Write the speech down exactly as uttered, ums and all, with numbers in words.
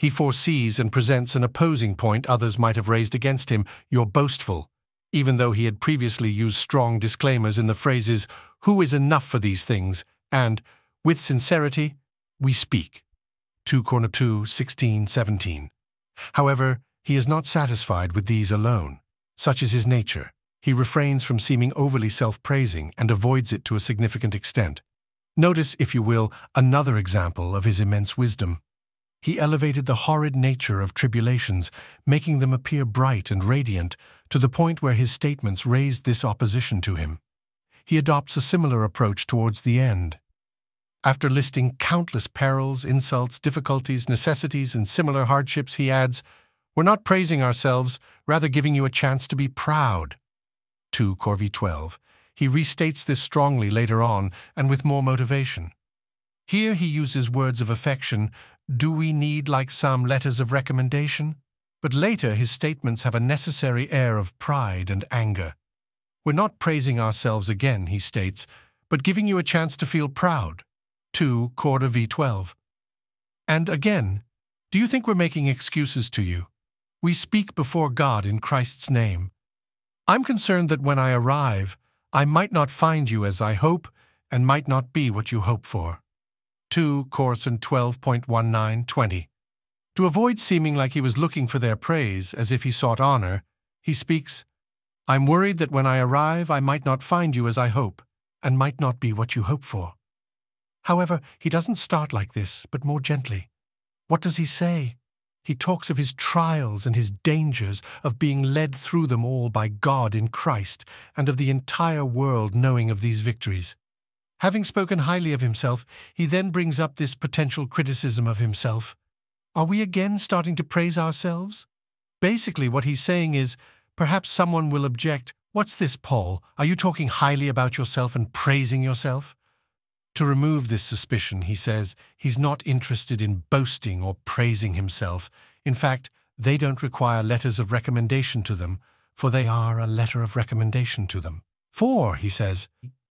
He foresees and presents an opposing point others might have raised against him, "You're boastful," even though he had previously used strong disclaimers in the phrases, "Who is enough for these things?" and "With sincerity, we speak." Second Corinthians two, sixteen, seventeen. However, he is not satisfied with these alone. Such is his nature. He refrains from seeming overly self-praising and avoids it to a significant extent. Notice, if you will, another example of his immense wisdom. He elevated the horrid nature of tribulations, making them appear bright and radiant, to the point where his statements raised this opposition to him. He adopts a similar approach towards the end. After listing countless perils, insults, difficulties, necessities, and similar hardships, he adds, "We're not praising ourselves, rather giving you a chance to be proud." Second Corinthians twelve. He restates this strongly later on and with more motivation. Here he uses words of affection, "Do we need like some letters of recommendation?" But later his statements have a necessary air of pride and anger. "We're not praising ourselves again," he states, "but giving you a chance to feel proud." Second Corinthians twelve. And again, "Do you think we're making excuses to you? We speak before God in Christ's name. I'm concerned that when I arrive, I might not find you as I hope and might not be what you hope for." Second Corinthians twelve, nineteen, twenty. To avoid seeming like he was looking for their praise, as if he sought honor, he speaks, "I'm worried that when I arrive I might not find you as I hope, and might not be what you hope for." However, he doesn't start like this, but more gently. What does he say? He talks of his trials and his dangers, of being led through them all by God in Christ, and of the entire world knowing of these victories. Having spoken highly of himself, he then brings up this potential criticism of himself. Are we again starting to praise ourselves? Basically, what he's saying is, perhaps someone will object, "What's this, Paul? Are you talking highly about yourself and praising yourself?" To remove this suspicion, he says, he's not interested in boasting or praising himself. In fact, they don't require letters of recommendation to them, for they are a letter of recommendation to them. For, he says,